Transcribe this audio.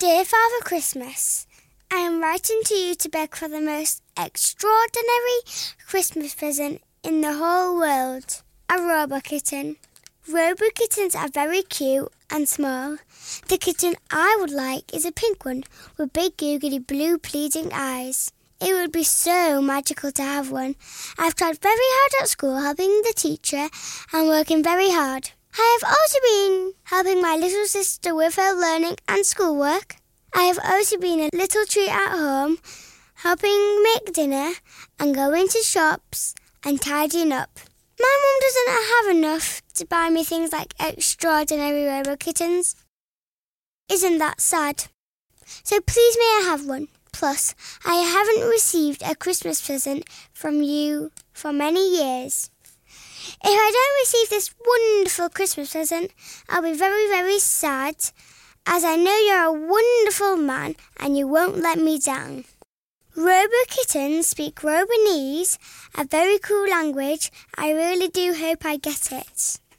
Dear Father Christmas, I am writing to you to beg for the most extraordinary Christmas present in the whole world. A Robo Kitten. Robo kittens are very cute and small. The kitten I would like is a pink one with big googly blue pleading eyes. It would be so magical to have one. I've tried very hard at school helping the teacher and working very hard. I have also been helping my little sister with her learning and schoolwork. I have also been a little treat at home, helping make dinner and going to shops and tidying up. My mum doesn't have enough to buy me things like extraordinary Robo Kittens. Isn't that sad? So please may I have one? Plus, I haven't received a Christmas present from you for many years. If I don't receive this wonderful Christmas present, I'll be very, very sad, as I know you're a wonderful man and you won't let me down. Robo kittens speak Robonese, a very cool language. I really do hope I get it.